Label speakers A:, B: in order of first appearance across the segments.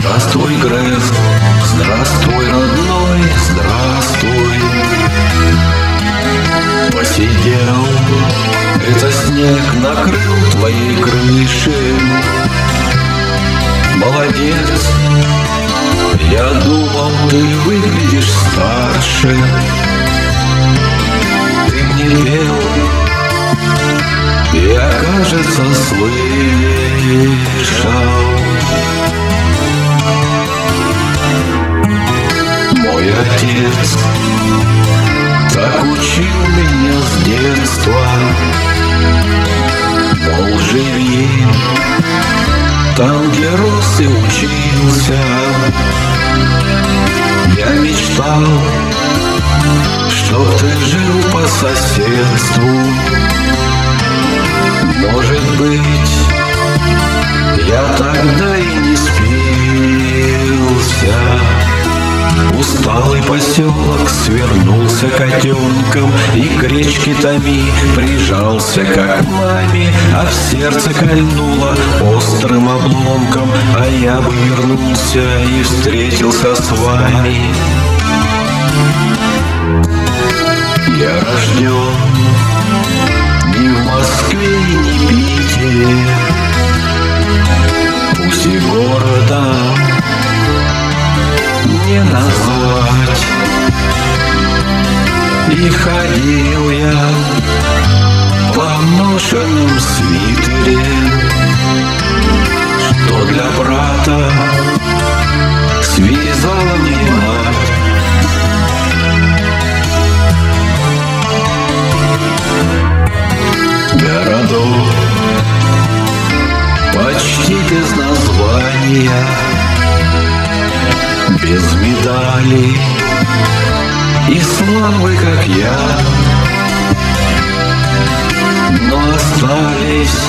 A: Здравствуй, Грэс, здравствуй, родной, здравствуй. Посидел, это снег накрыл твоей крыши. Молодец, я думал, ты выглядишь старше. Ты мне пел, я, кажется, слышал. Мой отец так учил меня с детства, мол, живи там, где рос и учился. Я мечтал, чтоб ты жил по соседству. Может быть, я тогда и не спился. Усталый поселок свернулся котенком, и к речке Томи прижался как к маме, а в сердце кольнуло острым обломком. А я бы вернулся и встретился с вами. Я рожден ни в Москве, ни в Питере, пусть и города не назвать. И ходил я в поношенном свитере, что для брата связала мне мать. Городов почти без названия, без медалей и славы, как я, но остались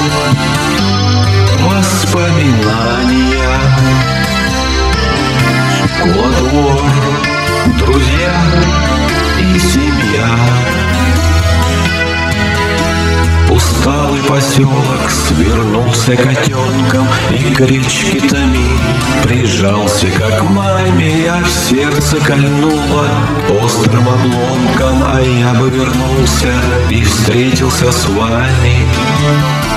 A: воспоминания. Школа-двор, друзья и семья. Усталый поселок свернулся котенком, и к речке Томи прижался как к маме. Я в сердце кольнуло острым обломком, а я бы вернулся и встретился с вами.